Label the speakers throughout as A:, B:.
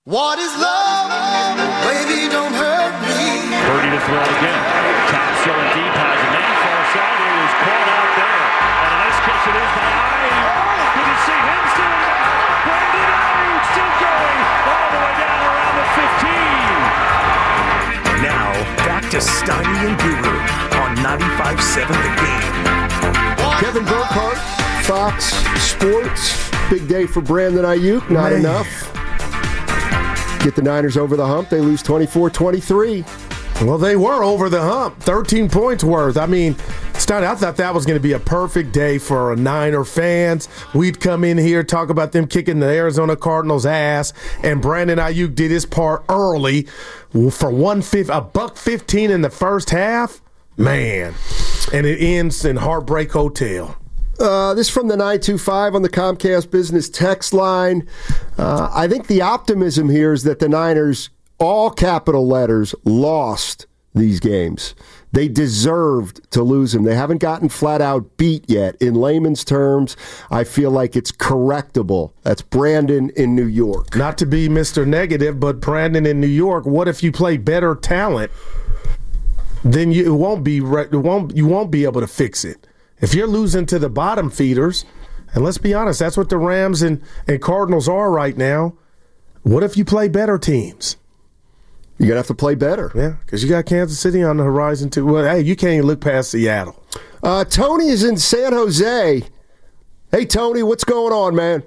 A: What is love? Baby, don't hurt me.
B: Purdy to throw again. Top still deep, has a man far side. He was caught out there. And a nice catch it is by Ayuk. Did you see him still in there? Brandon Ayuk still going all the way down around the 15.
C: Now, back to Steiny and Guru on 95.7 The Game.
D: Kevin Burkhardt, Fox Sports. Big day for Brandon Ayuk. Not enough. Get the Niners over the hump. They lose 24-23.
E: Well, they were over the hump. 13 points worth. I mean, Stein, I thought that was going to be a perfect day for Niner fans. We'd come in here, talk about them kicking the Arizona Cardinals' ass, and Brandon Ayuk did his part early for $1.15 in the first half. Man. And it ends in Heartbreak Hotel.
D: This from the 925 on the Comcast Business text line. I think the optimism here is that the Niners, all capital letters, lost these games. They deserved to lose them. They haven't gotten flat out beat yet. In layman's terms, I feel like it's correctable. That's Brandon in New York.
E: Not to be Mr. Negative, but Brandon in New York, what if you play better talent? Then you won't be able to fix it. If you're losing to the bottom feeders, and let's be honest, that's what the Rams and Cardinals are right now, what if you play better teams?
D: You're going to have to play better.
E: Yeah, because you got Kansas City on the horizon, too. Well, hey, you can't even look past Seattle.
D: Tony is in San Jose. Hey, Tony, what's going on, man?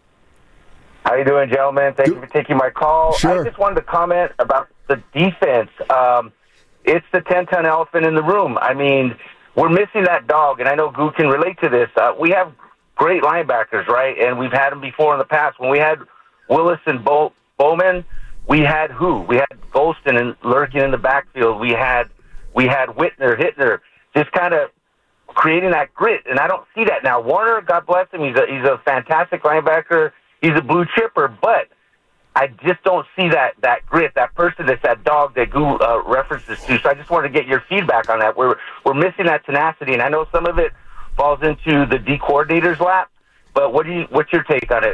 F: How you doing, gentlemen? Thank you for taking my call.
D: Sure.
F: I just wanted to comment about the defense. It's the 10-ton elephant in the room. I mean, we're missing that dog, and I know Goo can relate to this. We have great linebackers, right? And we've had them before in the past. When we had Willis and Bowman, we had who? We had Golston and lurking in the backfield. We had Hittner, just kind of creating that grit, and I don't see that now. Warner, God bless him, he's a fantastic linebacker. He's a blue chipper, but I just don't see that grit, that person that's that dog that Goo references to. So I just wanted to get your feedback on that. We're missing that tenacity, and I know some of it falls into the D coordinator's lap. But what's your take on it?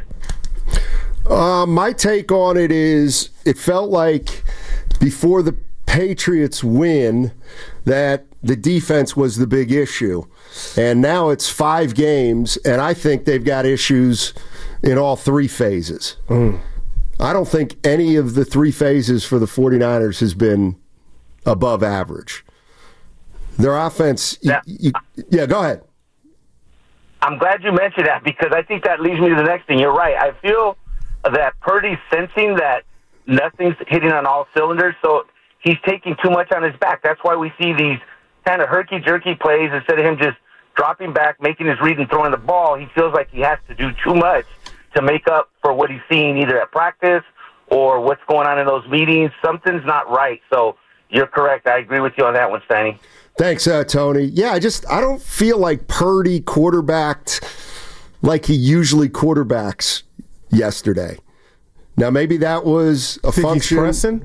D: My take on it is it felt like before the Patriots win that the defense was the big issue. And now it's 5 games, and I think they've got issues in all 3 phases. I don't think any of the 3 phases for the 49ers has been above average. Their offense, go ahead.
F: I'm glad you mentioned that because I think that leads me to the next thing. You're right. I feel that Purdy's sensing that nothing's hitting on all cylinders, so he's taking too much on his back. That's why we see these kind of herky-jerky plays instead of him just dropping back, making his read and throwing the ball. He feels like he has to do too much to make up for what he's seeing either at practice or what's going on in those meetings. Something's not right. So you're correct. I agree with you on that one, Steiny.
D: Thanks, Tony. Yeah, I don't feel like Purdy quarterbacked like he usually quarterbacks yesterday. Now, maybe that was a function.
E: He's pressing?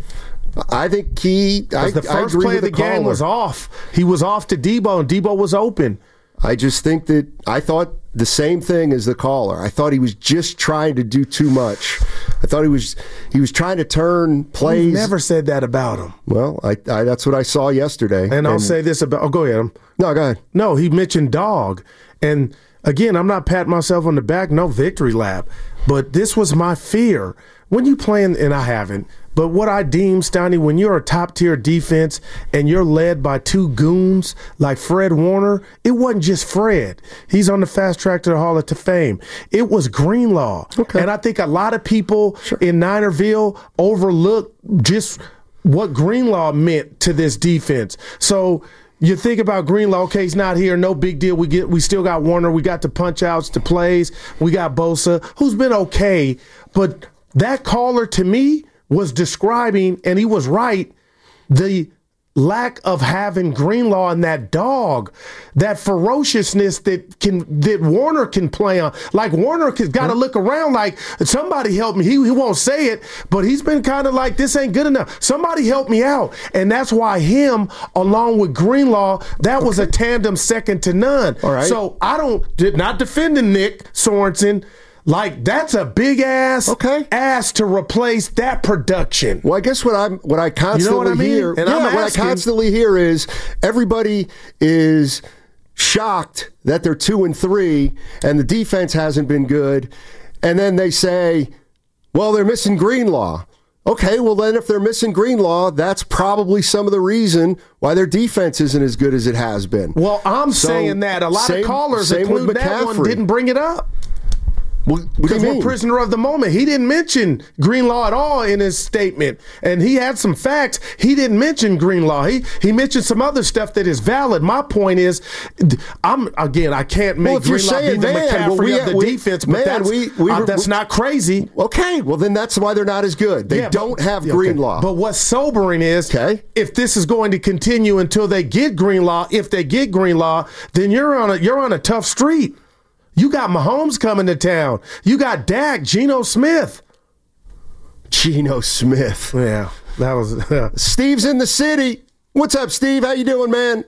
D: I think
E: the first play of the game was off. He was off to Debo, and Debo was open.
D: I just think that I thought the same thing as the caller. I thought he was just trying to do too much. I thought he was trying to turn plays.
E: You never said that about him.
D: Well, I that's what I saw yesterday.
E: And I'll say this about. Oh, go ahead.
D: No, go ahead.
E: No, he mentioned dog, and again, I'm not patting myself on the back. No victory lap, but this was my fear when you playing, and I haven't. But what I deem, Steiny, when you're a top-tier defense and you're led by 2 goons like Fred Warner, it wasn't just Fred. He's on the fast track to the Hall of Fame. It was Greenlaw. Okay. And I think a lot of people in Ninerville overlook just what Greenlaw meant to this defense. So you think about Greenlaw, okay, he's not here, no big deal. We still got Warner. We got the punch-outs, the plays. We got Bosa, who's been okay. But that caller, to me, was describing, and he was right, the lack of having Greenlaw and that dog, that ferociousness that Warner can play on. Like Warner has got to look around like, somebody help me. He won't say it, but he's been kind of like, this ain't good enough. Somebody help me out. And that's why him, along with Greenlaw, that was a tandem second to none.
D: All right.
E: So not defending Nick Sorensen. Like, that's a big ass ass to replace that production.
D: Well, I guess what I constantly
E: You know what I mean?
D: hear,
E: And I'm
D: what I
E: asking-
D: constantly hear is everybody is shocked that they're 2-3 and the defense hasn't been good, and then they say, well, they're missing Greenlaw. Okay, well then if they're missing Greenlaw, that's probably some of the reason why their defense isn't as good as it has been.
E: Well, I'm saying that. A lot of callers, including that one, didn't bring it up.
D: What do you
E: Because
D: mean?
E: we're prisoner of the moment. He didn't mention Greenlaw at all in his statement. And he had some facts. He didn't mention Greenlaw. He mentioned some other stuff that is valid. My point is, I can't make
D: Well, if you're
E: Greenlaw
D: saying,
E: be the
D: man,
E: McCaffrey
D: well,
E: of the defense, but that's not crazy.
D: Okay, well then that's why they're not as good. They don't have Greenlaw.
E: But what's sobering is, if this is going to continue until they get Greenlaw, if they get Greenlaw, then you're on a tough street. You got Mahomes coming to town. You got Dak, Geno Smith.
D: Geno Smith.
E: Yeah, that was.
D: Steve's in the city. What's up, Steve? How you doing, man?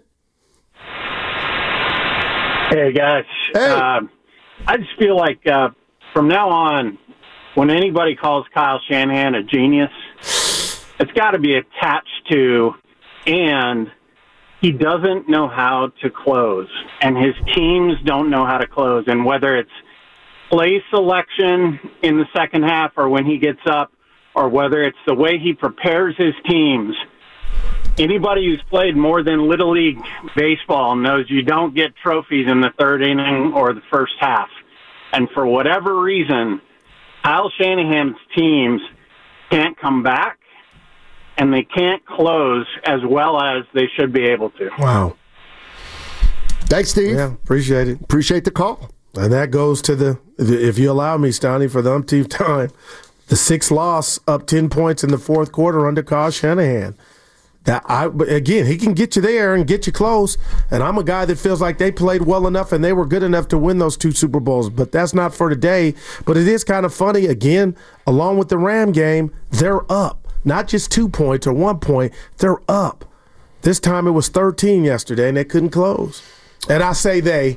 G: Hey, guys.
D: Hey.
G: I just feel like from now on, when anybody calls Kyle Shanahan a genius, it's got to be attached to, and he doesn't know how to close, and his teams don't know how to close. And whether it's play selection in the second half or when he gets up, or whether it's the way he prepares his teams, anybody who's played more than Little League baseball knows you don't get trophies in the third inning or the first half. And for whatever reason, Kyle Shanahan's teams can't come back, and they can't close as well as they should be able to.
E: Wow.
D: Thanks, Steve.
E: Yeah, appreciate it.
D: Appreciate the call.
E: And that goes to if you allow me, Stoney, for the umpteenth time, the 6th loss up 10 points in the fourth quarter under Kyle Shanahan. But again, he can get you there and get you close. And I'm a guy that feels like they played well enough and they were good enough to win those 2 Super Bowls. But that's not for today. But it is kind of funny. Again, along with the Ram game, they're up. Not just 2 points or 1 point. They're up. This time it was 13 yesterday, and they couldn't close. And I say they.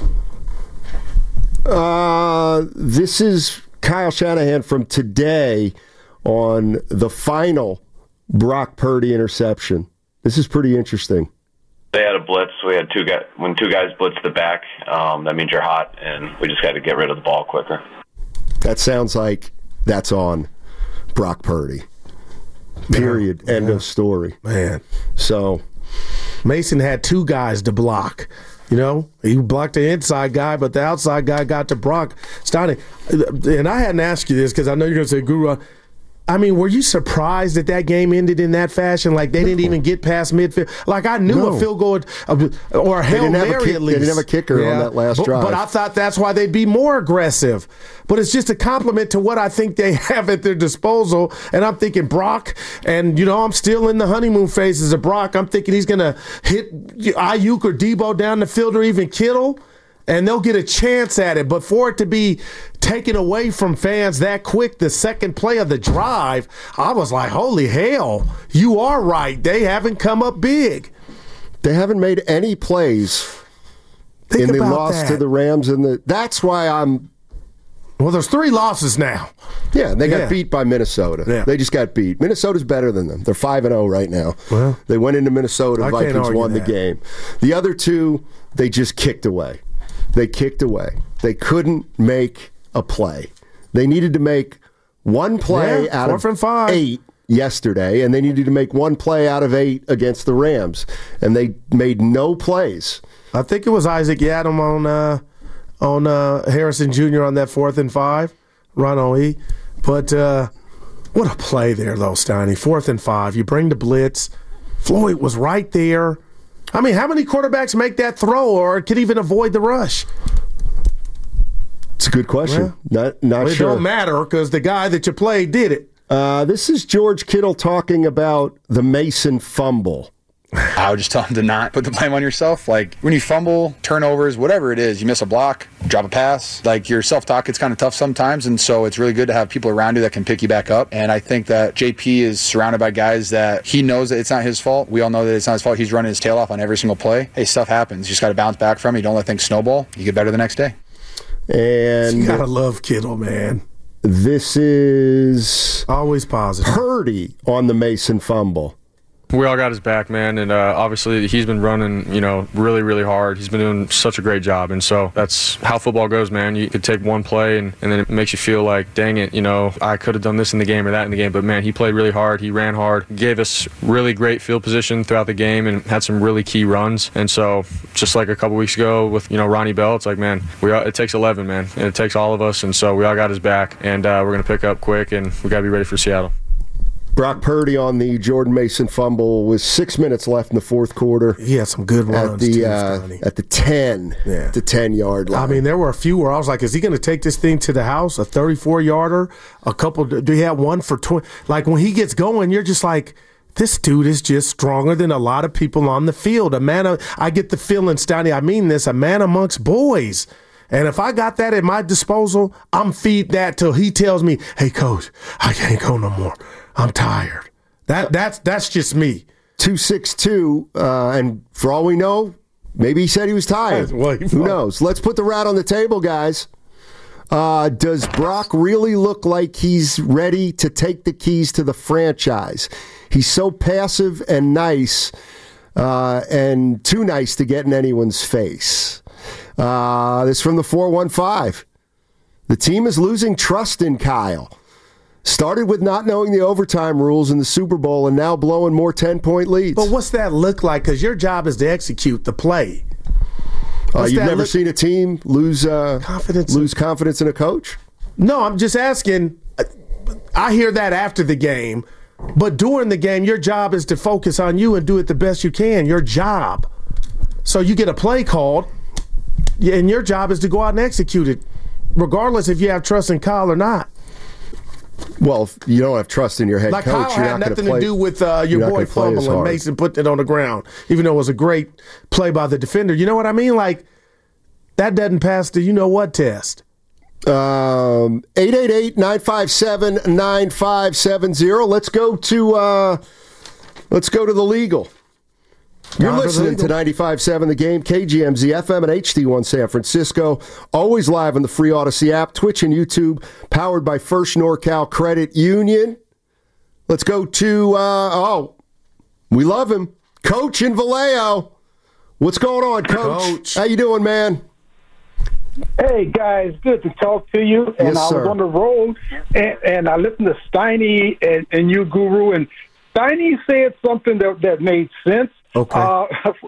D: This is Kyle Shanahan from today on the final Brock Purdy interception. This is pretty interesting.
H: They had a blitz. We had when 2 guys blitzed the back, that means you're hot, and we just got to get rid of the ball quicker.
D: That sounds like that's on Brock Purdy. Period.
E: Yeah.
D: End of story.
E: Man.
D: So
E: Mason had 2 guys to block. You know, he blocked the inside guy, but the outside guy got to Brock. And I hadn't asked you this because I know you're going to say, Guru, I mean, were you surprised that game ended in that fashion? Like, they didn't even get past midfield? Like, I knew a field goal or a Hail Mary at least.
D: They didn't have a kicker on that last drive.
E: But I thought that's why they'd be more aggressive. But it's just a compliment to what I think they have at their disposal. And I'm thinking Brock, and, I'm still in the honeymoon phases of Brock. I'm thinking he's going to hit Ayuk or Debo down the field or even Kittle, and they'll get a chance at it. But for it to be taken away from fans that quick, the second play of the drive, I was like, holy hell, you are right. They haven't come up big.
D: They haven't made any plays in the loss to the Rams. That's why I'm...
E: Well, there's 3 losses now.
D: Yeah, and they got beat by Minnesota.
E: Yeah.
D: They just got beat. Minnesota's better than them. They're 5-0 right now.
E: Well,
D: they went into Minnesota. Vikings won the game. The other 2, they just kicked away. They kicked away. They couldn't make a play. They needed to make 1 play out of 8 yesterday, and they needed to make 1 play out of 8 against the Rams, and they made no plays.
E: I think it was Isaac Yiadom on Harrison Jr. on that 4th and 5, run on E. But what a play there, though, Steiny. 4th and 5. You bring the blitz. Floyd was right there. I mean, how many quarterbacks make that throw or can even avoid the rush?
D: It's a good question. Not sure.
E: It don't matter because the guy that you played did it.
D: This is George Kittle talking about the Mason fumble.
I: I would just tell him to not put the blame on yourself. Like, when you fumble, turnovers, whatever it is, you miss a block, drop a pass, like, your self-talk gets kind of tough sometimes, and so it's really good to have people around you that can pick you back up. And I think that JP is surrounded by guys that he knows that it's not his fault. We all know that it's not his fault. He's running his tail off on every single play. Hey, stuff happens. You just got to bounce back from it. You don't let things snowball. You get better the next day.
D: And
E: you gotta love Kittle, man.
D: This is
E: always positive.
D: Purdy on the Mason fumble.
J: We all got his back, man, and obviously he's been running, really, really hard. He's been doing such a great job, and so that's how football goes, man. You could take one play, and then it makes you feel like, dang it, I could have done this in the game or that in the game, but, man, he played really hard. He ran hard, gave us really great field position throughout the game, and had some really key runs. And so just like a couple weeks ago with, Ronnie Bell, it's like, man, it takes 11, man, and it takes all of us, and so we all got his back, and we're going to pick up quick, and we got to be ready for Seattle.
D: Brock Purdy on the Jordan Mason fumble with 6 minutes left in the fourth quarter.
E: He had some good runs
D: at the 10-yard line.
E: I mean, there were a few where I was like, is he going to take this thing to the house? A 34-yarder? A couple? Do he have one for 20? Like, when he gets going, you're just like, this dude is just stronger than a lot of people on the field. I get the feeling, Stoney, I mean this, a man amongst boys. And if I got that at my disposal, I'm feed that till he tells me, hey, coach, I can't go no more. I'm tired. That's just me.
D: 262, and for all we know, maybe he said he was tired. Who knows? Let's put the rat on the table, guys. Does Brock really look like he's ready to take the keys to the franchise? He's so passive and nice, and too nice to get in anyone's face. This from the 415. The team is losing trust in Kyle. Started with not knowing the overtime rules in the Super Bowl and now blowing more 10-point leads.
E: But what's that look like? Because your job is to execute the play.
D: You've never seen a team lose confidence in a coach?
E: No, I'm just asking. I hear that after the game. But during the game, your job is to focus on you and do it the best you can. Your job. So you get a play called, and your job is to go out and execute it, regardless if you have trust in Kyle or not.
D: Well, if you don't have trust in your head coach,
E: Kyle
D: you're
E: had
D: not
E: nothing to do with your boy fumbling. Mason putting it on the ground, even though it was a great play by the defender. You know what I mean? Like, that doesn't pass the you-know-what test.
D: 888-957-9570. Let's go to the legal. You're listening to 95.7 The Game, KGMZ FM and HD1 San Francisco. Always live on the free Odyssey app, Twitch and YouTube, powered by First NorCal Credit Union. Let's go to, we love him, Coach in Vallejo. What's going on, Coach? How you doing, man?
K: Hey, guys, good to talk to you. And
D: yes,
K: I
D: sir.
K: was on the road, and I listened to Steiny and you, Guru, and Steiny said something that made sense.
E: Okay.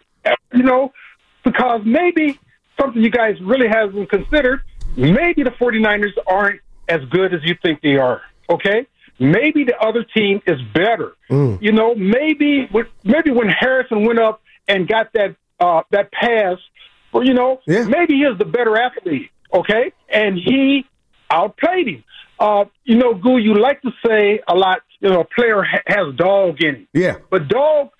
K: Because maybe something you guys really haven't considered, maybe the 49ers aren't as good as you think they are, okay? Maybe the other team is better. Maybe when Harrison went up and got that pass, maybe he is the better athlete, okay? And he outplayed him. Goo, you like to say a lot, a player has dog in him.
E: Yeah.
K: But dog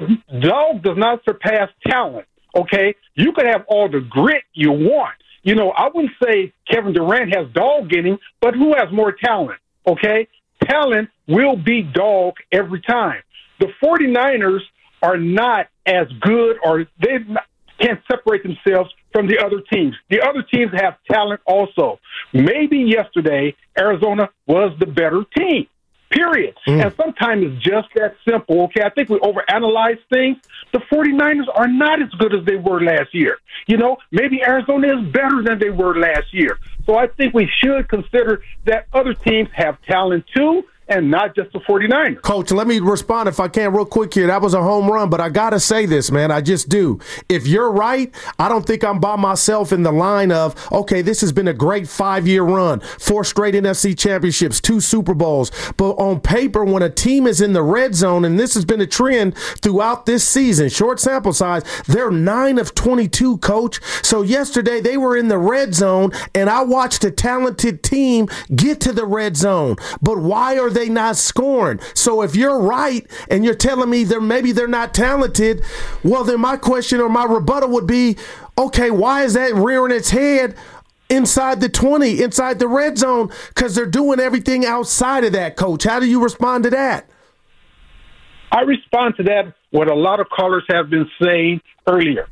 K: does not surpass talent, okay? You could have all the grit you want. I wouldn't say Kevin Durant has dog in him, but who has more talent, okay? Talent will beat dog every time. The 49ers are not as good, or they can't separate themselves from the other teams. The other teams have talent also. Maybe yesterday Arizona was the better team. Period. And sometimes it's just that simple, okay? I think we overanalyze things. The 49ers are not as good as they were last year. Maybe Arizona is better than they were last year. So I think we should consider that other teams have talent too, and not just the 49ers.
E: Coach, let me respond if I can real quick here. That was a home run, but I got to say this, man. I just do. If you're right, I don't think I'm by myself in the line of, okay, this has been a great 5-year run, 4 straight NFC championships, 2 Super Bowls. But on paper, when a team is in the red zone, and this has been a trend throughout this season, short sample size, they're 9 of 22, Coach. So yesterday they were in the red zone, and I watched a talented team get to the red zone. But why are they not scoring? So if you're right and you're telling me maybe they're not talented, well, then my question or my rebuttal would be, okay, why is that rearing its head inside the 20, inside the red zone? Because they're doing everything outside of that, Coach. How do you respond to that?
K: I respond to that what a lot of callers have been saying earlier.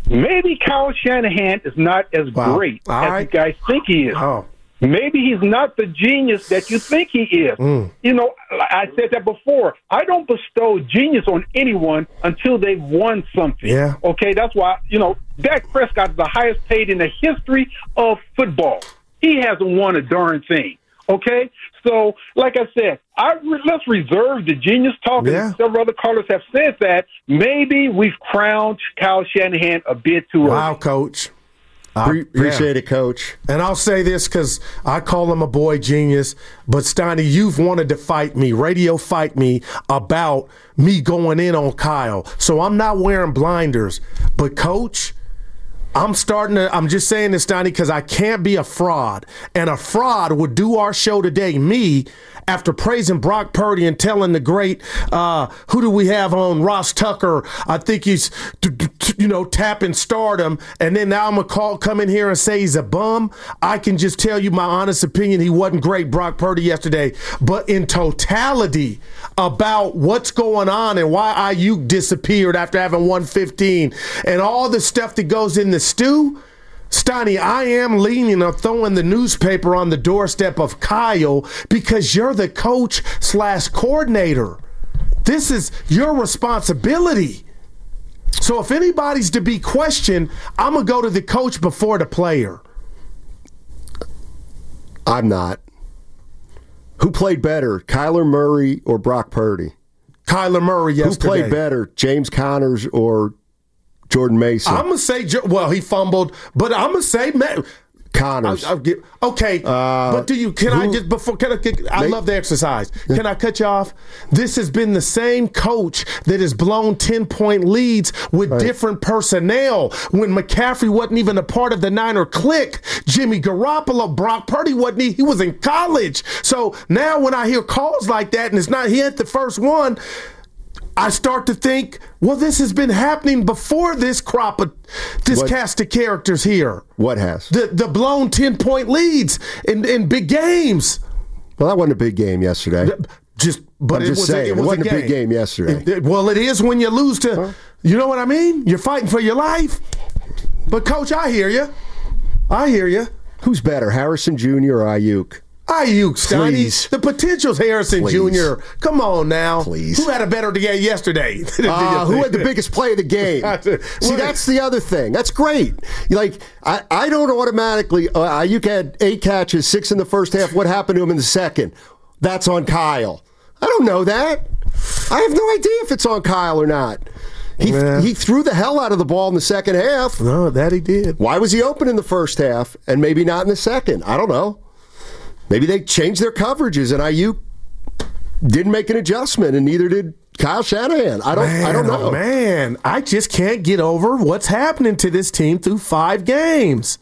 K: maybe Kyle Shanahan is not as great as you guys think he is.
E: Oh.
K: Maybe he's not the genius that you think he is. You know, I said that before. I don't bestow genius on anyone until they've won something.
E: Yeah.
K: Okay, that's why, you know, Dak Prescott is the highest paid in the history of football. He hasn't won a darn thing. Okay? So, like I said, let's reserve the genius talk.
E: Yeah.
K: And several other callers have said that. Maybe we've crowned Kyle Shanahan a bit too early.
E: Wow, Coach.
D: Appreciate it, Coach.
E: And I'll say this because I call him a boy genius, but Steiny, you've wanted to fight me, radio fight me about me going in on Kyle. So I'm not wearing blinders. But, Coach, I'm just saying this, Steiny, because I can't be a fraud. And a fraud would do our show today, me, after praising Brock Purdy and telling the great, who do we have on, Ross Tucker, I think he's, tapping stardom, and then now I'm going to come in here and say he's a bum. I can just tell you my honest opinion, he wasn't great, Brock Purdy, yesterday. But in totality about what's going on and why Ayuk disappeared after having 115 and all the stuff that goes in the stew, Steiny, I am leaning on throwing the newspaper on the doorstep of Kyle because you're the coach/coordinator. This is your responsibility. So if anybody's to be questioned, I'm going to go to the coach before the player.
D: I'm not. Who played better, Kyler Murray or Brock Purdy?
E: Kyler Murray yesterday.
D: Who played better, James Connors or Jordan Mason?
E: I'm going to say, he fumbled, but I'm going to say
D: Connors.
E: Okay, but I love the exercise. Can I cut you off? This has been the same coach that has blown 10-point leads with different personnel. When McCaffrey wasn't even a part of the Niner clique, Jimmy Garoppolo, Brock Purdy he was in college. So now when I hear calls like that and he hit the first one, I start to think, well, this has been happening before this cast of characters here.
D: What has?
E: The blown 10-point leads in big games.
D: Well, that wasn't a big game yesterday.
E: It wasn't
D: a big game yesterday.
E: It is when you lose to, you know what I mean? You're fighting for your life. But, Coach, I hear you.
D: Who's better, Harrison Jr. or Ayuk?
E: Ayuk, Steiny. The potential's Harrison Jr. Come on now.
D: Please.
E: Who had a better game yesterday?
D: Who had the biggest play of the game? See, that's the other thing. That's great. I don't automatically, Ayuk had 8 catches, 6 in the first half. What happened to him in the second? That's on Kyle. I don't know that. I have no idea if it's on Kyle or not. He threw the hell out of the ball in the second half.
E: No, that he did.
D: Why was he open in the first half and maybe not in the second? I don't know. Maybe they changed their coverages and Ayuk didn't make an adjustment, and neither did Kyle Shanahan. I don't know.
E: Oh man, I just can't get over what's happening to this team through 5 games.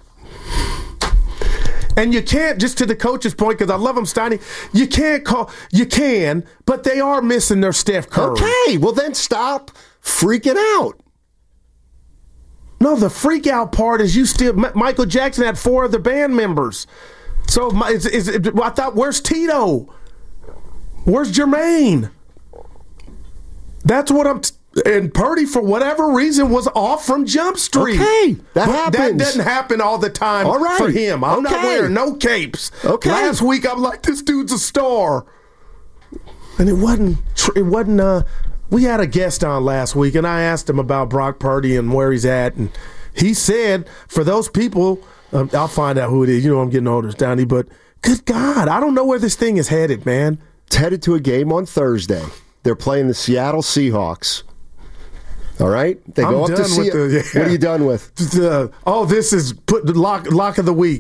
E: And you can't, just to the coach's point, because I love him, Steiny, you can, but they are missing their Steph Curry.
D: Okay, well then stop freaking out.
E: No, the freak out part is Michael Jackson had 4 other band members. So I thought, where's Tito? Where's Jermaine? That's what and Purdy, for whatever reason, was off from Jump Street.
D: Okay, happens.
E: That doesn't happen all the time for him. I'm not wearing no capes.
D: Okay.
E: Last week, I'm like, this dude's a star. And it wasn't. We had a guest on last week, and I asked him about Brock Purdy and where he's at, and he said, for those people, I'll find out who it is. You know I'm getting older, Donnie, but good God, I don't know where this thing is headed, man.
D: It's headed to a game on Thursday. They're playing the Seattle Seahawks. All right? They go up to Seattle. What are you done with?
E: This is the lock of the week.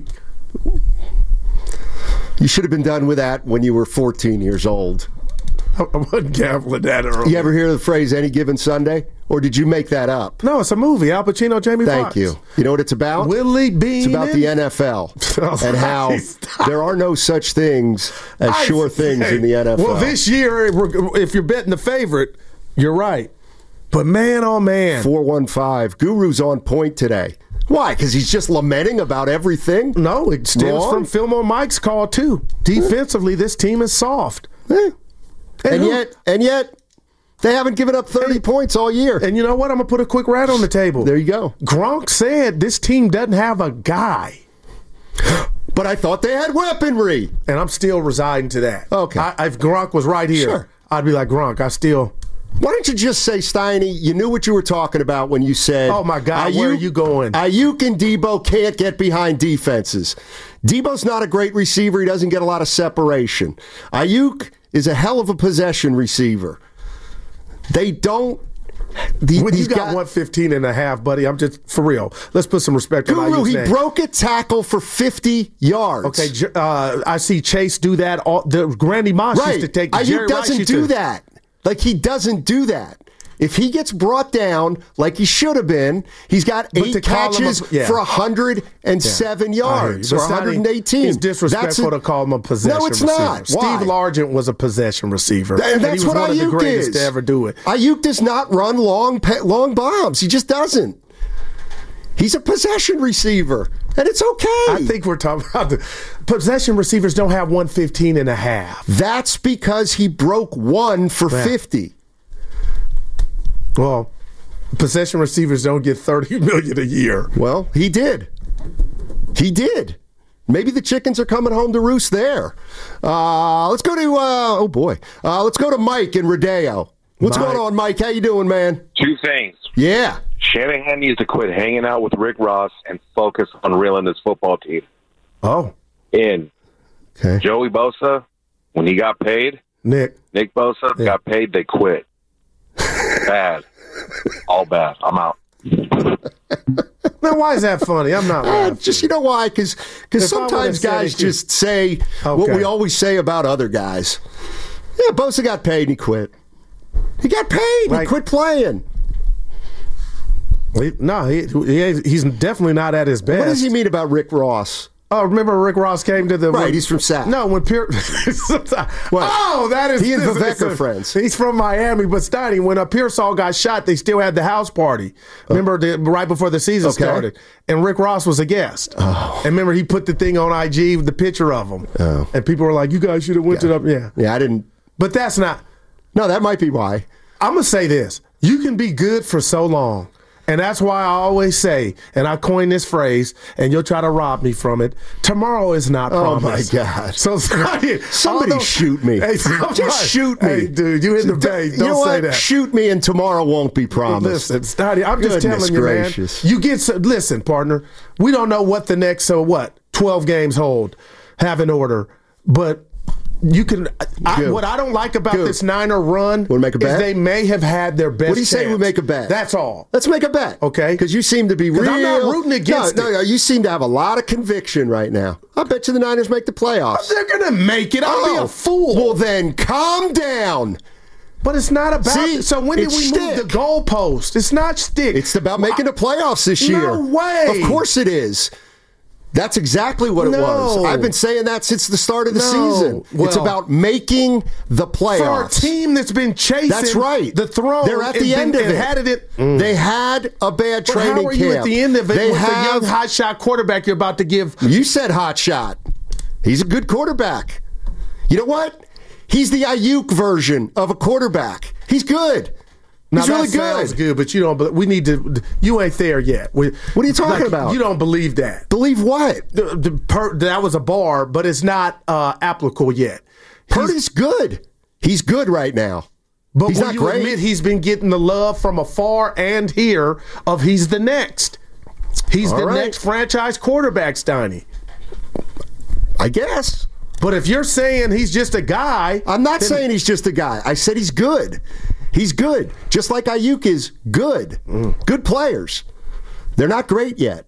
D: You should have been done with that when you were 14 years old.
E: I wasn't gambling that early.
D: You ever hear the phrase "any given Sunday"? Or did you make that up?
E: No, it's a movie. Al Pacino, Jamie Foxx.
D: Thank you. You know what it's about?
E: Willie Bean.
D: It's about the NFL and how there are no such things as sure things in the NFL.
E: Well, this year, if you're betting the favorite, you're right. But man, oh man.
D: 415. Guru's on point today. Why? Because he's just lamenting about everything?
E: No, it stems from Fillmore Mike's call, too. Defensively, this team is soft.
D: And yet, They haven't given up 30 points all year.
E: And you know what? I'm going to put a quick rat on the table.
D: There you go.
E: Gronk said this team doesn't have a guy.
D: But I thought they had weaponry.
E: And I'm still residing to that.
D: Okay.
E: If Gronk was right here,
D: sure.
E: I'd be like, Gronk,
D: Why don't you just say, Steiny, you knew what you were talking about when you said,
E: oh, my God, where are you going?
D: Ayuk and Debo can't get behind defenses. Debo's not a great receiver. He doesn't get a lot of separation. Ayuk is a hell of a possession receiver. They don't.
E: When you got 115 and a half, buddy, I'm just, for real. Let's put some respect on
D: Guru,
E: Ayuk's
D: he
E: name.
D: broke a tackle for 50 yards.
E: Okay, I see Chase do that. Randy Moss used to take
D: Ayuk doesn't do that. Like, he doesn't do that. If he gets brought down like he should have been, he's got 8 catches for 107 yards or 118.
E: It's disrespectful to call him a possession receiver.
D: No, it's not. Why?
E: Steve Largent was a possession receiver.
D: And that's
E: he was
D: what
E: one
D: Ayuk
E: of the greatest
D: is.
E: to ever do it.
D: Ayuk does not run long bombs. He just doesn't. He's a possession receiver, and it's okay.
E: I think we're talking about the possession receivers don't have 115 and a half.
D: That's because he broke one for 50.
E: Well, possession receivers don't get $30 million a year.
D: Well, he did. He did. Maybe the chickens are coming home to roost there. Let's go to let's go to Mike in Rodeo. What's going on, Mike? How you doing, man?
L: 2 things.
D: Yeah.
L: Shanahan needs to quit hanging out with Rick Ross and focus on reeling this football team.
E: Oh.
L: In.
D: Okay.
L: Joey Bosa, when he got paid,
E: Nick
L: Bosa got paid, they quit. Bad. All bad. I'm out.
E: Now, why is that funny? I'm not laughing.
D: Just, you know why? Because sometimes guys just say what we always say about other guys. Yeah, Bosa got paid and he quit. He got paid. He quit playing.
E: He's definitely not at his best.
D: What does he mean about Rick Ross?
E: Oh, remember Rick Ross came to the...
D: Right, he's from Sac.
E: No, when Pierce... Oh, that is...
D: He and Vivek are friends.
E: He's from Miami, but Steiny, when Pearsall got shot, they still had the house party. Remember, right before the season started. And Rick Ross was a guest. Oh. And remember, he put the thing on IG with the picture of him. Oh. And people were like, you guys should have went to the...
D: Yeah, I didn't...
E: But that's not...
D: No, that might be why.
E: I'm going to say this. You can be good for so long. And that's why I always say, and I coined this phrase, and you'll try to rob me from it, tomorrow is not promised.
D: Oh, my God.
E: So
D: somebody shoot me.
E: Hey,
D: just shoot me.
E: Hey, dude, you in the bay. Don't say that.
D: Shoot me and tomorrow won't be promised.
E: Listen, Steiny, I'm just telling you, man. You listen, partner, we don't know what the next, 12 games hold, have in order, but you can. What I don't like about this Niner run is they may have had their best.
D: What do you say
E: chance.
D: we make a bet?
E: That's all.
D: Let's make a bet,
E: okay?
D: Because you seem to be real.
E: I'm not rooting against it.
D: No, you seem to have a lot of conviction right now. I bet you the Niners make the playoffs.
E: They're gonna make it. I'll be a fool.
D: Well, then calm down.
E: But it's not about. So when did we move the goalpost? It's not stick.
D: It's about making the playoffs this year.
E: No way.
D: Of course it is. That's exactly what it was. I've been saying that since the start of the season. It's about making the playoffs.
E: For a team that's been chasing
D: that's right.
E: the throne.
D: They're at the end of it. They had a bad training camp.
E: How are you at the end of it with a young hotshot quarterback you're about to give?
D: You said hotshot. He's a good quarterback. You know what? He's the Ayuk version of a quarterback. He's good. He's really good.
E: Sounds good, but you don't. We need to. You ain't there yet.
D: What are you talking about?
E: You don't believe that.
D: Believe what?
E: That was a bar, but it's not applicable yet.
D: Purdy's good. He's good right now.
E: But
D: he's
E: will
D: not
E: you
D: great.
E: admit he's been getting the love from afar and here of he's the next. He's the next franchise quarterback, Steiny.
D: I guess.
E: But if you're saying he's just a guy,
D: I'm not saying he's just a guy. I said he's good. He's good, just like Ayuk is good. Good players. They're not great yet.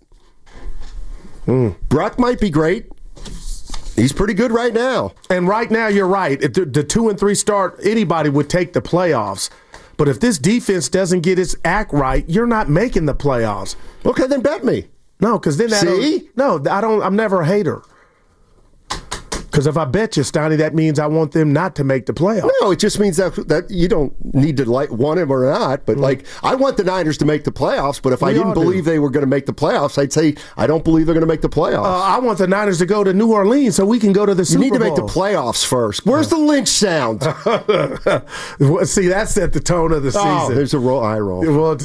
D: Brock might be great. He's pretty good right now.
E: And right now, you're right. If the 2 and 3 start, anybody would take the playoffs. But if this defense doesn't get its act right, you're not making the playoffs.
D: Okay, then bet me.
E: No, because then
D: See?
E: No, I don't. I'm never a hater. Because if I bet you, Steiny, that means I want them not to make the playoffs.
D: No, it just means that you don't need to want him or not. But, I want the Niners to make the playoffs. But if I didn't believe they were going to make the playoffs, I'd say I don't believe they're going to make the playoffs.
E: I want the Niners to go to New Orleans so we can go to the Super Bowl.
D: You need to make the playoffs first. Where's the Lynch sound?
E: See, that set the tone of the season.
D: Oh, there's a eye roll.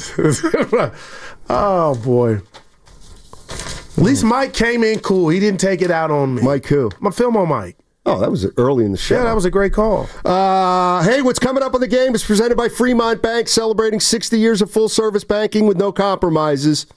E: Oh, boy. At least Mike came in cool. He didn't take it out on me.
D: Mike who?
E: My film on Mike.
D: Oh, that was early in the show.
E: Yeah, that was a great call.
D: Hey, what's coming up on the game is presented by Fremont Bank, celebrating 60 years of full-service banking with no compromises.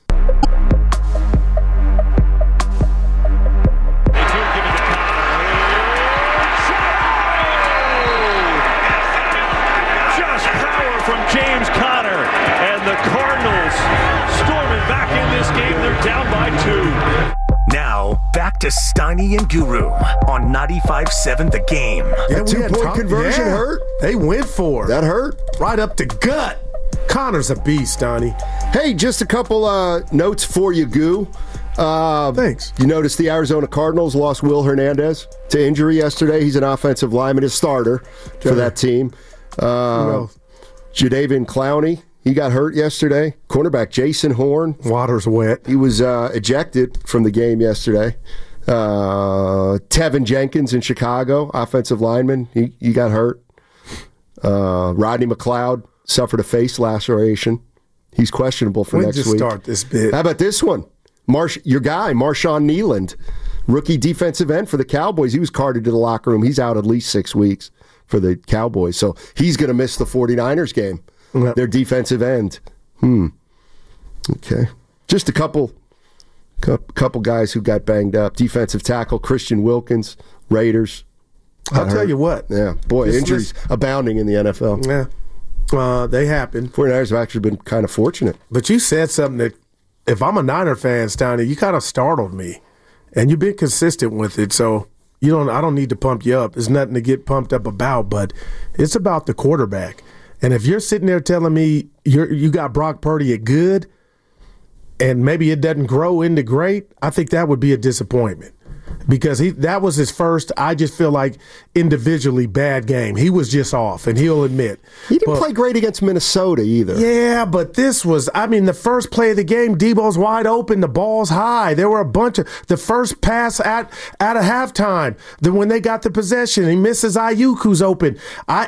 B: Just power from James Conner, and the Cardinals storming back in this game. They're down by 2.
C: Now, back to Steiny and Guru on 95.7 The Game.
D: That 2-point conversion hurt.
E: They went for it.
D: That hurt.
E: Right up the gut. Connor's a beast, Steiny.
D: Hey, just a couple notes for you, Goo.
E: Thanks.
D: You noticed the Arizona Cardinals lost Will Hernandez to injury yesterday. He's an offensive lineman, a starter for that team. Jadeveon Clowney, he got hurt yesterday. Cornerback Jason Horn.
E: Water's wet.
D: He was ejected from the game yesterday. Tevin Jenkins in Chicago, offensive lineman. He got hurt. Rodney McLeod suffered a face laceration. He's questionable for next week.
E: Start this bit.
D: How about this one? Your guy, Marshawn Nealand, rookie defensive end for the Cowboys. He was carted to the locker room. He's out at least 6 weeks for the Cowboys. So he's going to miss the 49ers game.
E: Yep.
D: Their defensive end. Okay. Just a couple guys who got banged up. Defensive tackle Christian Wilkins, Raiders.
E: I'll tell you what.
D: Yeah. Boy, injuries abounding in the NFL.
E: Yeah. They happen.
D: 49ers have actually been kind of fortunate.
E: But you said something that, if I'm a Niner fan, Steiny, you kind of startled me. And you've been consistent with it, so I don't need to pump you up. There's nothing to get pumped up about, but it's about the quarterback. And if you're sitting there telling me you got Brock Purdy at good and maybe it doesn't grow into great, I think that would be a disappointment. Because that was his first, I just feel like, individually bad game. He was just off, and he'll admit.
D: He didn't play great against Minnesota either.
E: Yeah, but this was, the first play of the game, Debo's wide open, the ball's high. There were a bunch of, the first pass out of halftime, when they got the possession, he misses Ayuk who's open.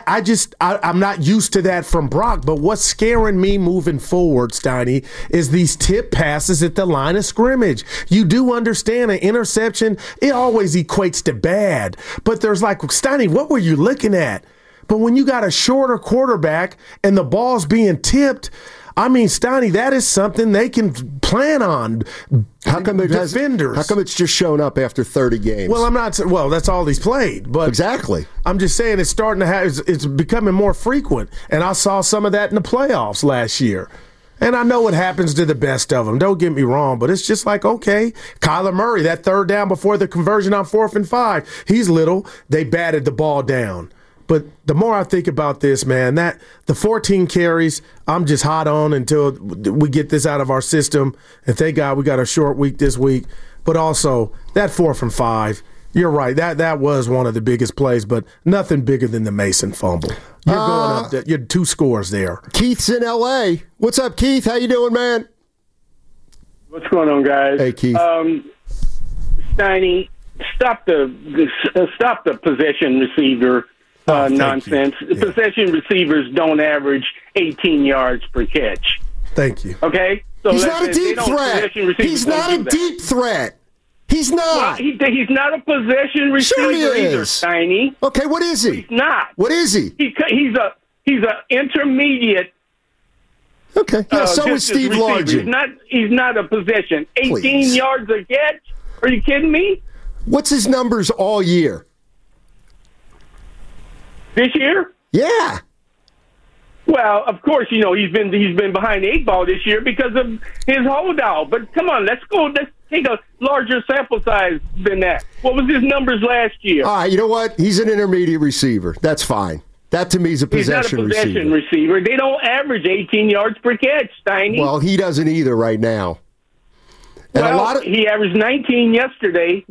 E: I'm not used to that from Brock, but what's scaring me moving forward, Steiny, is these tip passes at the line of scrimmage. You do understand an interception, it always equates to bad. But there's like, Steiny, what were you looking at? But when you got a shorter quarterback and the ball's being tipped, Steiny, that is something they can plan on.
D: How come it's just shown up after 30 games?
E: Well, that's all he's played. But
D: exactly.
E: I'm just saying it's starting to it's becoming more frequent. And I saw some of that in the playoffs last year. And I know it happens to the best of them. Don't get me wrong, but it's just like, okay, Kyler Murray, that third down before the conversion on 4th and 5, he's little. They batted the ball down. But the more I think about this, man, that the 14 carries, I'm just hot on until we get this out of our system. And thank God we got a short week this week. But also, that 4th and 5, you're right. That was one of the biggest plays, but nothing bigger than the Mason fumble. You're going up there. You're 2 scores there.
D: Keith's in L.A. What's up, Keith? How you doing, man?
M: What's going on, guys?
D: Hey, Keith.
M: Steiny, stop the possession receiver nonsense. Possession receivers don't average 18 yards per catch.
E: Thank you.
M: Okay? So
D: he's not a deep threat. He's not a deep threat. He's not.
M: Well, he's not a possession receiver either, Steiny.
D: Okay, what is he?
M: He's not.
D: What is he?
M: He's a intermediate.
D: Okay. Yeah, so is Steve Largent.
M: He's not a possession. 18
D: Please.
M: yards a catch? Are you kidding me?
D: What's his numbers all year?
M: This year?
D: Yeah.
M: Well, of course, he's been behind the 8 ball this year because of his holdout. But come on, let's take a larger sample size than that. What was his numbers last year?
D: All right, you know what? He's an intermediate receiver. That's fine. That to me is a possession receiver.
M: He's not a possession receiver. They don't average 18 yards per catch, Steiny.
D: Well, he doesn't either right now. And
M: well,
D: a lot of,
M: he averaged 19 yesterday.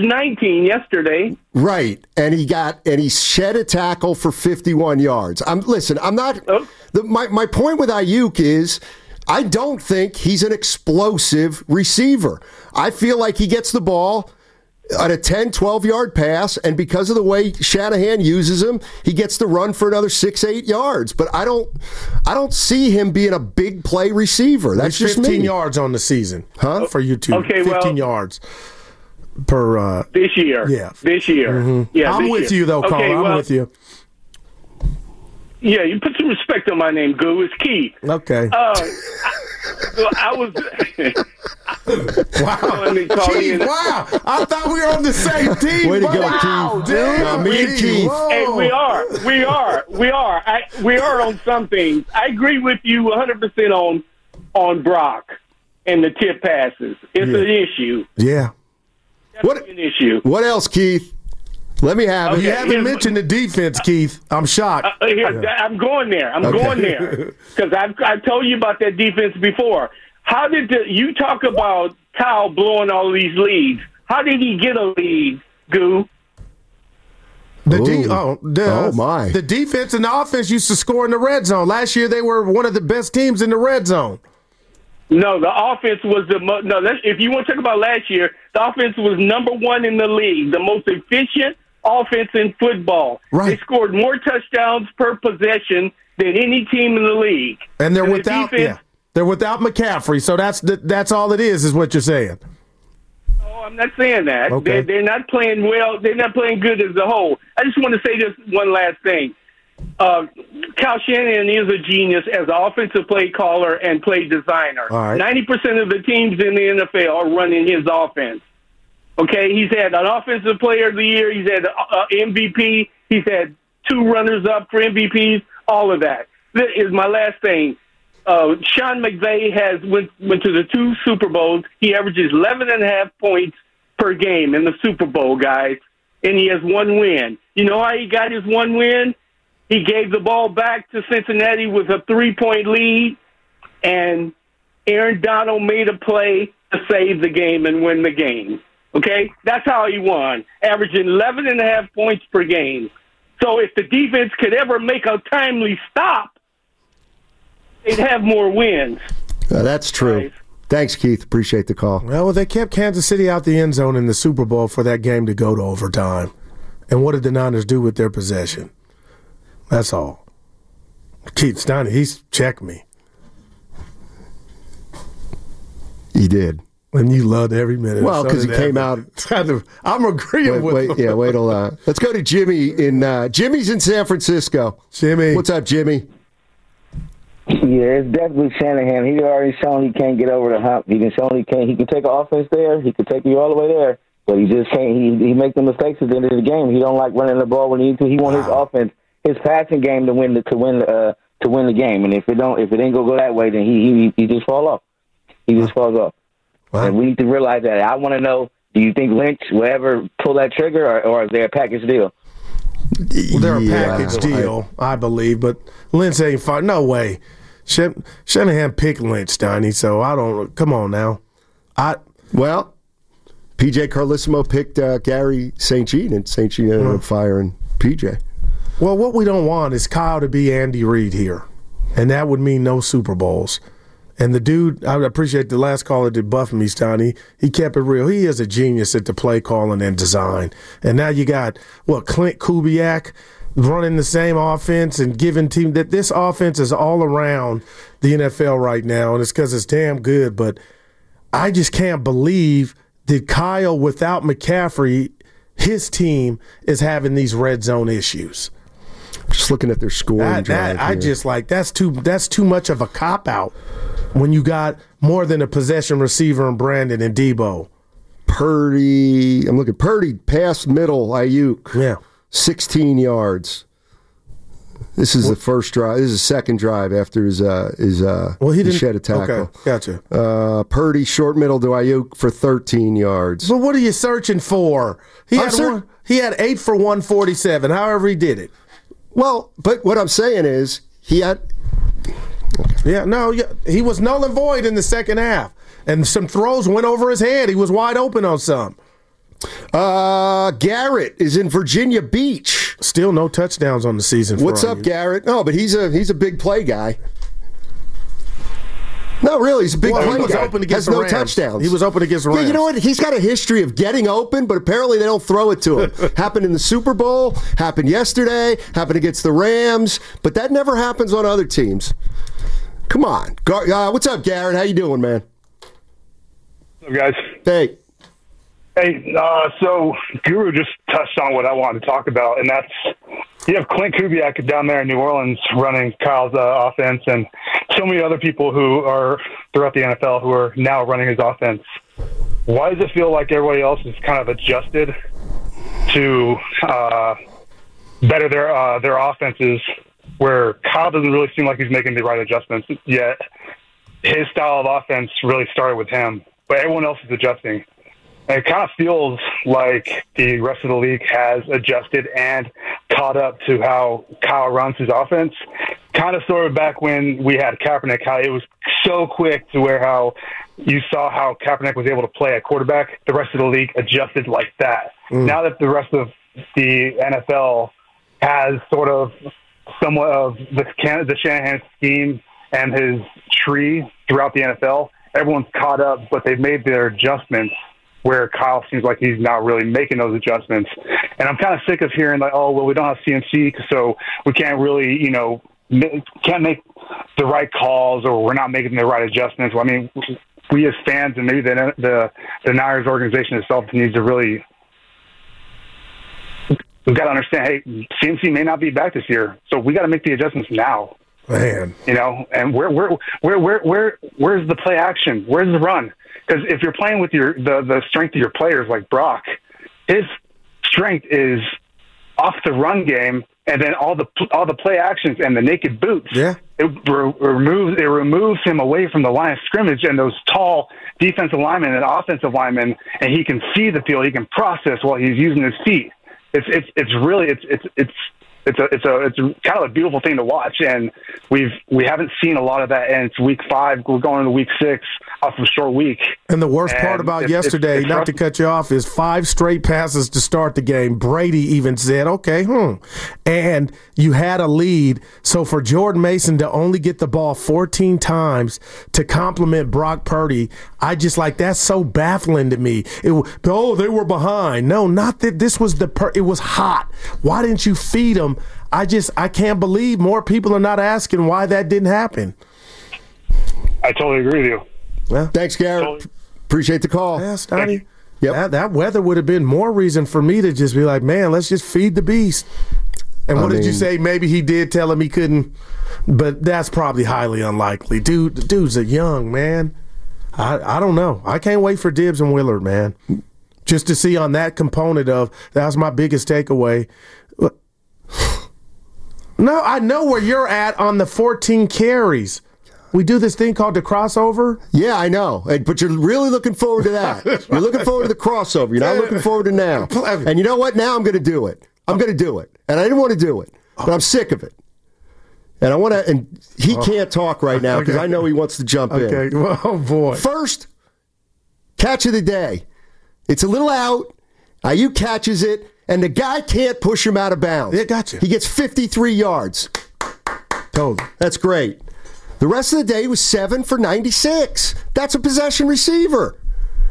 D: Right, and he shed a tackle for 51 yards. I'm not. My point with Ayuk is, I don't think he's an explosive receiver. I feel like he gets the ball on a 10, 12-yard pass, and because of the way Shanahan uses him, he gets to run for another 6, 8 yards. But I don't see him being a big play receiver. That's just
E: 15
D: me.
E: yards on the season, for you two.
M: Okay,
E: 15 yards per
M: this year.
E: Yeah,
M: this year.
E: Mm-hmm.
M: Yeah,
E: I'm
M: this
E: with
M: year.
E: you though, Carl.
M: Okay,
E: I'm with you.
M: Yeah, you put some respect on my name, Goo. It's Keith.
E: Okay.
M: I was.
E: Wow. Keith, wow. I thought we were on the same team.
D: Way to go,
E: wow,
D: Keith.
E: Dude.
D: Me and Keith.
M: Hey, we are. We are on some things. I agree with you 100% on Brock and the tip passes. It's an issue.
E: Yeah.
M: Definitely an issue.
D: What else, Keith? Let me have it.
E: You haven't mentioned the defense, Keith. I'm shocked.
M: I'm going there. Going there because I've told you about that defense before. How did you talk about Kyle blowing all these leads? How did he get a lead, Goo?
E: The defense and the offense used to score in the red zone. Last year, they were one of the best teams in the red zone.
M: No, the offense was if you want to talk about last year, the offense was number one in the league, the most efficient offense in football. Right. They scored more touchdowns per possession than any team in the league.
E: And they're without McCaffrey, so that's all it is what you're saying.
M: Oh, I'm not saying that.
E: Okay.
M: They're not playing well. They're not playing good as a whole. I just want to say this one last thing. Kyle Shanahan is a genius as an offensive play caller and play designer.
E: All right.
M: 90% of the teams in the NFL are running his offense. Okay, he's had an offensive player of the year. He's had MVP. He's had 2 runners-up for MVPs, all of that. This is my last thing. Sean McVay went to the 2 Super Bowls. He averages 11.5 points per game in the Super Bowl, guys, and he has 1 win. You know how he got his 1 win? He gave the ball back to Cincinnati with a 3-point lead, and Aaron Donald made a play to save the game and win the game. Okay? That's how he won, averaging 11.5 points per game. So if the defense could ever make a timely stop, they'd have more wins.
D: That's true. Right. Thanks, Keith. Appreciate the call.
E: Well, they kept Kansas City out the end zone in the Super Bowl for that game to go to overtime. And what did the Niners do with their possession? That's all. Keith Steiny, he's checked me.
D: He did.
E: And you loved every minute.
D: Well, because he came out.
E: I'm agreeing with him.
D: Yeah, wait till. Let's go to Jimmy Jimmy's in San Francisco.
E: Jimmy.
D: What's up, Jimmy?
N: Yeah, it's definitely Shanahan. He already shown he can't get over the hump. He can take an offense there. He can take you all the way there. But he just can't. He make the mistakes at the end of the game. He don't like running the ball when he needs to. He wants his offense, his passing game to win the game. And if it ain't go that way, then he just fall off. He just falls off. Wow. And we need to realize that. I want to know, do you think Lynch will ever pull that trigger, or is there a package deal?
E: Well, they're a package deal, I believe, but Lynch ain't fine. No way. Shanahan picked Lynch, Steiny, so I don't. Come on now.
D: Well, P.J. Carlissimo picked Gary St. Jean, and St. Jean ended up firing P.J.
E: Well, what we don't want is Kyle to be Andy Reid here, and that would mean no Super Bowls. And the dude, I appreciate the last caller that buffed me, Steiny. He kept it real. He is a genius at the play calling and design. And now you got, Clint Kubiak running the same offense and giving team that this offense is all around the NFL right now, and it's because it's damn good. But I just can't believe that Kyle, without McCaffrey, his team is having these red zone issues.
D: Just looking at their scoring drive.
E: I just that's too much of a cop-out when you got more than a possession receiver in Brandon and Debo.
D: Purdy, I'm looking. Purdy, pass middle, Ayuk.
E: Yeah.
D: 16 yards. This is the first drive. This is the second drive after his he shed a tackle.
E: Okay, gotcha.
D: Purdy, short middle to Ayuk for 13 yards.
E: But what are you searching for? He had 8 for 147, however he did it.
D: Well, but what I'm saying is he was null and void in the second half.
E: And some throws went over his head. He was wide open on some.
D: Garrett is in Virginia Beach.
E: Still no touchdowns on the season.
D: What's up, Garrett? No, but he's a big play guy. No, really, he's a big play guy.
E: He was open against
D: has
E: the
D: no
E: Rams.
D: touchdowns.
E: He was open against the Rams.
D: Yeah, you know what? He's got a history of getting open, but apparently they don't throw it to him. Happened in the Super Bowl, happened yesterday, happened against the Rams, but that never happens on other teams. Come on. What's up, Garrett? How you doing, man?
O: What's up, guys?
D: Hey.
O: Hey, so Guru just touched on what I wanted to talk about, and that's you have Clint Kubiak down there in New Orleans running Kyle's offense, and so many other people who are throughout the NFL who are now running his offense. Why does it feel like everybody else is kind of adjusted to better their offenses, where Kyle doesn't really seem like he's making the right adjustments yet? His style of offense really started with him, but everyone else is adjusting. And it kind of feels like the rest of the league has adjusted and caught up to how Kyle runs his offense. Kind of sort of back when we had Kaepernick, how it was so quick to where how you saw how Kaepernick was able to play at quarterback. The rest of the league adjusted like that. Now that the rest of the NFL has sort of somewhat of the Shanahan scheme and his tree throughout the NFL, everyone's caught up, but they've made their adjustments where Kyle seems like he's not really making those adjustments. And I'm kind of sick of hearing like, oh, well, we don't have CMC, so we can't really, can't make the right calls, or we're not making the right adjustments. Well, I mean, we as fans and maybe the Niners organization itself needs to really, we've got to understand, hey, CMC may not be back this year, so we got to make the adjustments now.
E: Man,
O: and where's the play action? Where's the run? Because if you're playing with the strength of your players like Brock, his strength is off the run game, and then all the play actions and the naked boots.
E: Yeah,
O: it removes him away from the line of scrimmage and those tall defensive linemen and offensive linemen, and he can see the field. He can process while he's using his feet. It's really kind of a beautiful thing to watch, and we haven't seen a lot of that. And it's week 5. We're going into week 6 off of a short week.
E: And the worst part about yesterday, not to cut you off, is 5 straight passes to start the game. Brady even said, okay, and you had a lead. So for Jordan Mason to only get the ball 14 times to compliment Brock Purdy, I just that's so baffling to me. They were behind. No, not that. This was it was hot. Why didn't you feed them? I can't believe more people are not asking why that didn't happen.
O: I totally agree with you.
D: Well, thanks, Garrett. Appreciate the call.
E: Yeah, Stoney.
D: Yep.
E: That weather would have been more reason for me to just be like, man, let's just feed the beast. And what did you say? Maybe he did tell him he couldn't, but that's probably highly unlikely. Dude's a young man. I don't know. I can't wait for Dibbs and Willard, man. Just to see on that component of, that was my biggest takeaway. No, I know where you're at on the 14 carries. We do this thing called the crossover.
D: Yeah, I know. But you're really looking forward to that. You're looking forward to the crossover. You're not looking forward to now. And you know what? Now I'm going to do it. I'm going to do it. And I didn't want to do it, but I'm sick of it. And I want to, and he can't talk right now because I know he wants to jump in.
E: Okay, oh boy.
D: First, catch of the day. It's a little out. Ayuk catches it, and the guy can't push him out of bounds.
E: Yeah, gotcha.
D: He gets 53 yards.
E: Totally.
D: That's great. The rest of the day was 7 for 96. That's a possession receiver.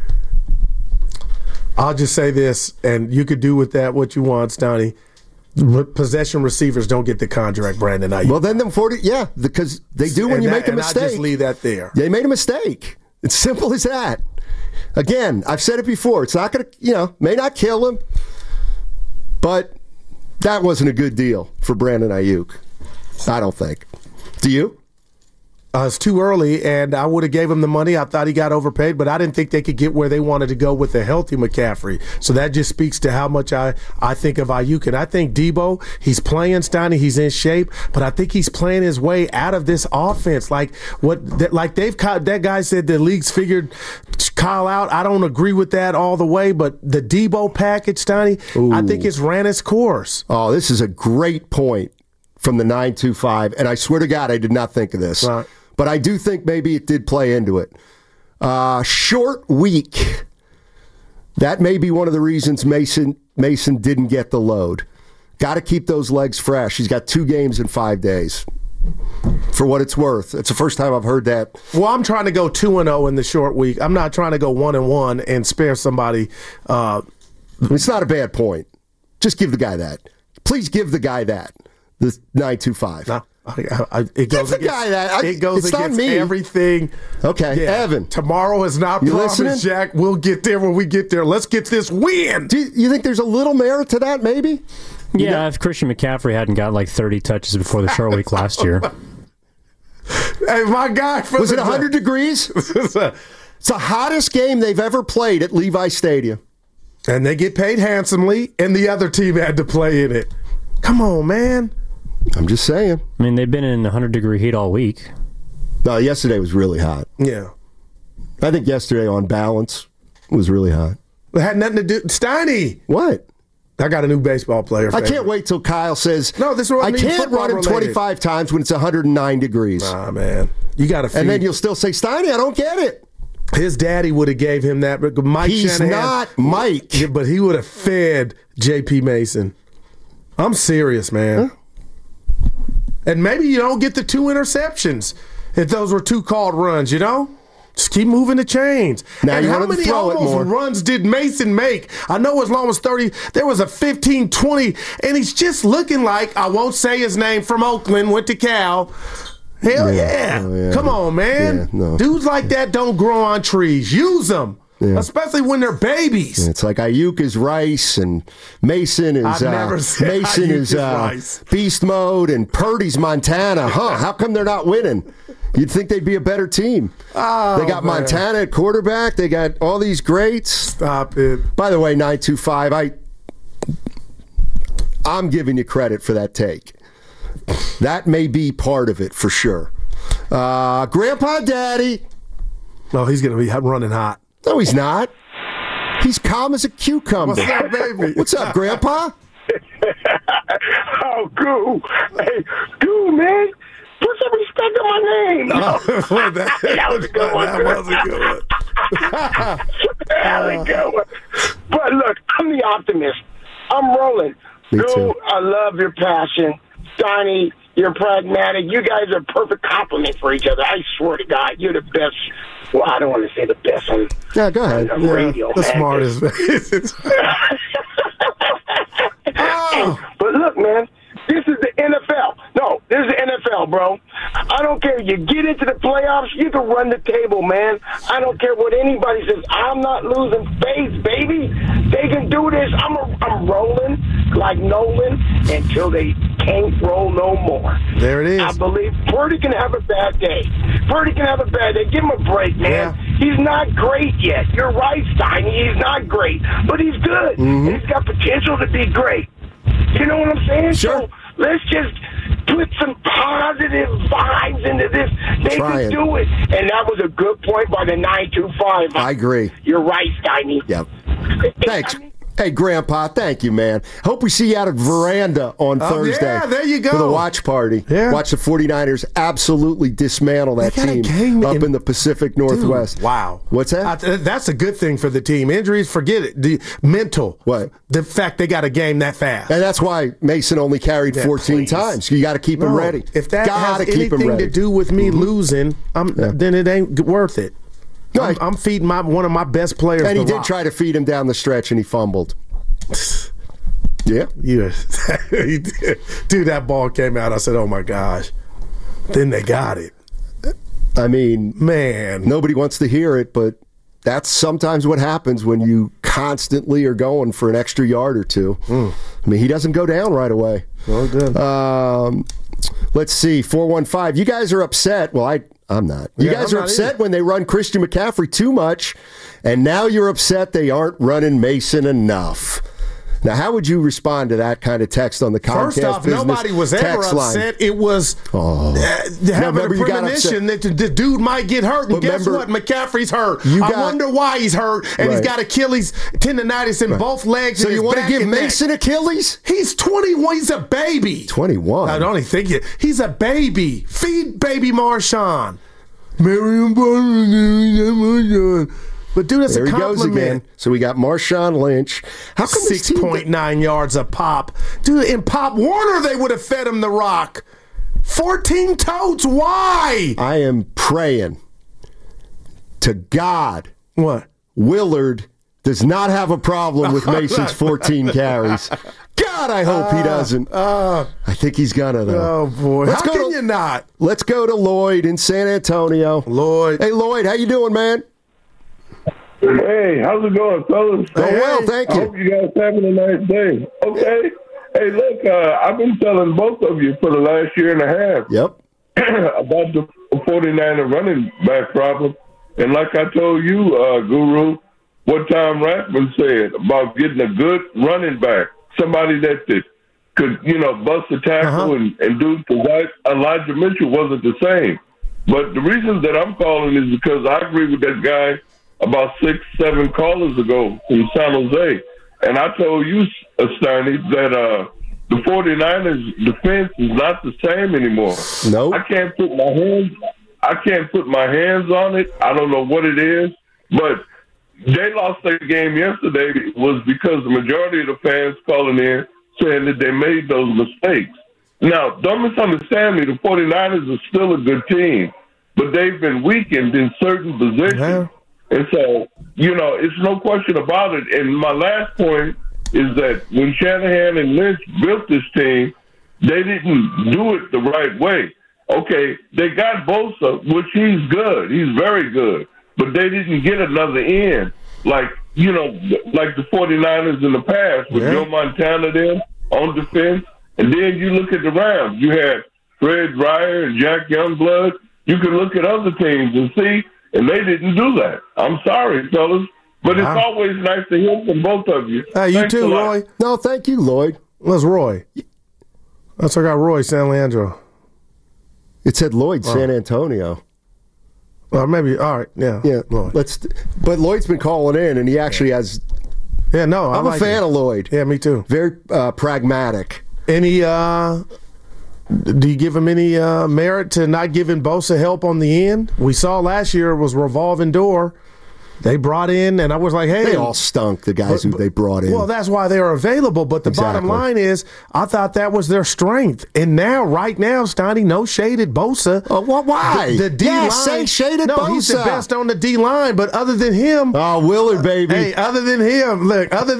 E: I'll just say this, and you could do with that what you want, Stoney. Possession receivers don't get the contract, Brandon Ayuk.
D: Well, then them 40, because they do when you make a mistake.
E: I'll just leave that there.
D: They made a mistake. It's simple as that. Again, I've said it before. It's not going to, may not kill him, but that wasn't a good deal for Brandon Ayuk. I don't think. Do you?
E: It's too early, and I would have gave him the money. I thought he got overpaid, but I didn't think they could get where they wanted to go with a healthy McCaffrey. So that just speaks to how much I think of Ayuk. And I think Debo, he's playing, Stoney, he's in shape, but I think he's playing his way out of this offense. That guy said the league's figured Kyle out. I don't agree with that all the way, but the Debo package, Stoney, I think it's ran its course.
D: Oh, this is a great point from the 925, and I swear to God, I did not think of this. Right. But I do think maybe it did play into it. Short week. That may be one of the reasons Mason didn't get the load. Got to keep those legs fresh. He's got 2 games in 5 days. For what it's worth. It's the first time I've heard that.
E: Well, I'm trying to go 2-0 in the short week. I'm not trying to go 1-1 and spare somebody.
D: It's not a bad point. Just give the guy that. Please give the guy that. The 925.
E: No, it goes
D: give the guy that.
E: It goes
D: it's
E: against
D: not me.
E: everything.
D: Okay,
E: yeah.
D: Evan.
E: Tomorrow is not
D: you
E: promised,
D: listening?
E: Jack. We'll get there when we get there. Let's get this win.
D: Do you think there's a little merit to that, maybe?
P: Yeah, if Christian McCaffrey hadn't got like 30 touches before the short week last year.
E: Hey, my guy.
D: Was it 100 degrees? It's the hottest game they've ever played at Levi Stadium.
E: And they get paid handsomely, and the other team had to play in it. Come on, man.
D: I'm just saying.
P: I mean, they've been in 100-degree heat all week.
D: No, yesterday was really hot.
E: Yeah.
D: I think yesterday, on balance, was really hot.
E: It had nothing to do. Steiny!
D: What?
E: I got a new baseball player.
D: I can't wait till Kyle says,
E: "No, this
D: I can't run him 25 times when it's 109 degrees."
E: Nah, man. You got to feed.
D: And then you'll still say, Steiny, I don't get it.
E: His daddy would have gave him that. But Mike
D: He's
E: Shanahan,
D: not Mike.
E: Yeah, but he would have fed J.P. Mason. I'm serious, man. Huh? And maybe you don't get the 2 interceptions if those were 2 called runs, you know? Just keep moving the chains.
D: Now
E: and
D: you
E: how
D: want to
E: many
D: throw it
E: almost
D: more.
E: runs did Mason make? I know as long as 30, there was a 15, 20, and he's just looking like, I won't say his name, from Oakland, went to Cal. Hell yeah.
D: Oh, yeah.
E: Come on, man.
D: Yeah, no.
E: Dudes like that don't grow on trees. Use them. Yeah. Especially when they're babies.
D: And it's like Ayuk is Rice and Mason is
E: I've never said Ayuk is Rice.
D: Beast Mode and Purdy's Montana. How come they're not winning? You'd think they'd be a better team.
E: Oh,
D: they got
E: man.
D: Montana at quarterback. They got all these greats.
E: Stop it.
D: By the way, 925, I'm giving you credit for that take. That may be part of it for sure. Grandpa Daddy.
E: Oh, he's going to be running hot.
D: No, he's not. He's calm as a cucumber.
E: What's up, baby?
D: What's up, Grandpa?
K: Oh, Goo. Hey, Goo, man. Put some respect on my name.
E: That
K: was a good one.
E: That was a good one.
K: That was a good one. But look, I'm the optimist. I'm rolling.
D: Me
K: Goo,
D: too.
K: I love your passion. Donnie, you're pragmatic. You guys are a perfect compliment for each other. I swear to God, you're the best. Well, I don't want to say the best on,
D: Yeah, go ahead.
K: on radio,
E: The
K: man.
E: smartest.
K: But look, man, this is the NFL. No, this is the NFL, bro. I don't care. You get into the playoffs, you can run the table, man. I don't care what anybody says. I'm not losing faith, baby. They can do this. I'm rolling like Nolan until they can't roll no more.
E: There it is.
K: I believe Purdy can have a bad day. Purdy can have a bad day. Give him a break, man.
E: Yeah.
K: He's not great yet. You're right, Steiny. He's not great, but he's good.
D: Mm-hmm.
K: And he's got potential to be great. You know what I'm saying?
D: Sure.
K: So let's just put some positive vibes into this. They
D: Trying.
K: can do it. And that was a good point by the 925.
D: I agree.
K: You're right, Steiny.
D: Yep. Thanks. Hey, Grandpa, thank you, man. Hope we see you out at Veranda on Thursday.
E: Yeah, there you go.
D: For the watch party.
E: Yeah.
D: Watch the 49ers absolutely dismantle that
E: They got a
D: team
E: game
D: up in the Pacific Northwest.
E: Dude, wow.
D: What's that?
E: That's a good thing for the team. Injuries, forget it. The mental.
D: What?
E: The fact they got a game that fast.
D: And that's why Mason only carried 14
E: please.
D: times. You got to keep him ready.
E: If that
D: Gotta
E: has
D: keep him
E: anything
D: ready.
E: to do with me losing, then it ain't worth it.
D: No,
E: I'm feeding one of my best players.
D: And he
E: the
D: did
E: rock.
D: try to feed him down the stretch, and he fumbled. Yeah.
E: Yeah. He did. Dude, that ball came out. I said, oh, my gosh. Then they got it.
D: I mean,
E: man,
D: nobody wants to hear it, but that's sometimes what happens when you constantly are going for an extra yard or two. I mean, he doesn't go down right away.
E: Well, good.
D: Let's see, 415. You guys are upset. Well, I'm not. You guys are upset when they run Christian McCaffrey too much, and now you're upset they aren't running Mason enough. Now, how would you respond to that kind of text on the Comcast
E: First off,
D: Business
E: nobody was ever
D: text line?
E: upset. It was having a premonition that the dude might get hurt. And
D: But
E: guess
D: remember,
E: what? McCaffrey's hurt.
D: you
E: I
D: got-
E: wonder why he's hurt. And he's
D: Right.
E: got Achilles tendonitis in both legs.
D: So
E: and
D: you
E: his
D: want to
E: back
D: give
E: and neck.
D: Mason Achilles?
E: He's 21. He's a baby.
D: 21.
E: I don't even think it. He's a baby. Feed baby Marshawn. Marion Barber. But dude, that's
D: there
E: a
D: he goes
E: compliment.
D: again. So we got Marshawn Lynch. How come
E: 6.9 yards a pop? Dude, in Pop Warner, they would have fed him the rock. 14 totes. Why?
D: I am praying to God.
E: What?
D: Willard does not have a problem with Mason's 14 carries. God, I hope he doesn't. I think he's gonna, though.
E: Oh, boy. How can you not?
D: Let's go to Lloyd in San Antonio.
E: Lloyd.
D: Hey, Lloyd, how you doing, man?
Q: Hey, how's it going, fellas?
D: Oh, well, thank you.
Q: I hope you guys having a nice day. Okay. Hey, look, I've been telling both of you for the last year and a half.
D: Yep.
Q: About the 49er running back problem. And like I told you, Guru, what Tom Rathman said about getting a good running back, somebody that could, bust a tackle and do, because Elijah Mitchell wasn't the same. But the reason that I'm calling is because I agree with that guy about 6-7 callers ago from San Jose. And I told you, Steiny, that the 49ers defense is not the same anymore.
D: No.
Q: I can't put my hands on it. I don't know what it is, but they lost their game yesterday was because the majority of the fans calling in saying that they made those mistakes. Now, don't misunderstand me. The 49ers are still a good team, but they've been weakened in certain positions. Yeah. And so, it's no question about it. And my last point is that when Shanahan and Lynch built this team, they didn't do it the right way. Okay, they got Bosa, which he's good. He's very good. But they didn't get another end like the 49ers in the past with Joe Montana there on defense. And then you look at the Rams. You had Fred Dreyer and Jack Youngblood. You can look at other teams and see, and they didn't do that. I'm sorry, fellas, but it's always nice to hear from both of you.
E: Hey, you
Q: Thanks
E: too,
Q: a lot.
E: Roy.
D: No, thank you, Lloyd.
E: Where's Roy? That's I got Roy San Leandro.
D: It said Lloyd San Antonio.
E: Well, maybe. All right. Yeah.
D: Yeah.
E: Lloyd.
D: But Lloyd's been calling in, and he actually has.
E: Yeah. No,
D: I'm a fan of Lloyd.
E: Yeah, me too.
D: Very pragmatic.
E: Any? Do you give him any merit to not giving Bosa help on the end? We saw last year it was revolving door. They brought in, and I was like, hey.
D: They all stunk, the guys who they brought in.
E: Well, that's why they are available. But the bottom line is, I thought that was their strength. And now, right now, Steiny, no shaded Bosa.
D: Oh, why?
E: The D-line.
D: Say shaded Bosa.
E: No, he's the best on the D-line. But other than him.
D: Oh, Willard, baby.
E: Hey, other than him,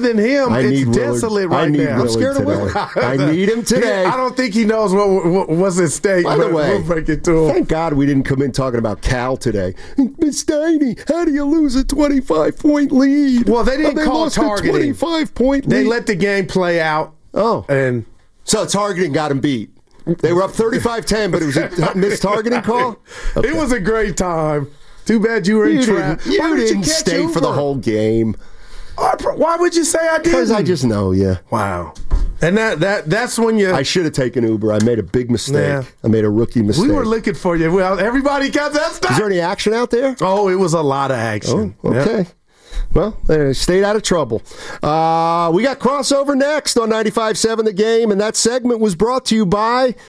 E: it's desolate right now.
D: I'm scared of Willard. I need him today.
E: I don't think he knows what's at stake.
D: By the way,
E: we'll break it to him.
D: Thank God we didn't come in talking about Cal today. Miss Steiny, how do you lose a 25-point lead?
E: Well, they didn't call targeting.
D: 25-point lead.
E: They let the game play out.
D: Oh.
E: And
D: so targeting got him beat. They were up 35-10, but it was a missed targeting call? Okay.
E: It was a great time. Too bad you were in traffic.
D: You didn't stay for the whole game.
E: Why would you say I didn't?
D: Because I just know you.
E: Wow. And that's when you.
D: I should have taken Uber. I made a big mistake. Yeah. I made a rookie mistake.
E: We were looking for you. Well, everybody got that stuff.
D: Is there any action out there?
E: Oh, it was a lot of action.
D: Oh, okay. Yep. Well, they stayed out of trouble. We got crossover next on 95.7 The Game, and that segment was brought to you by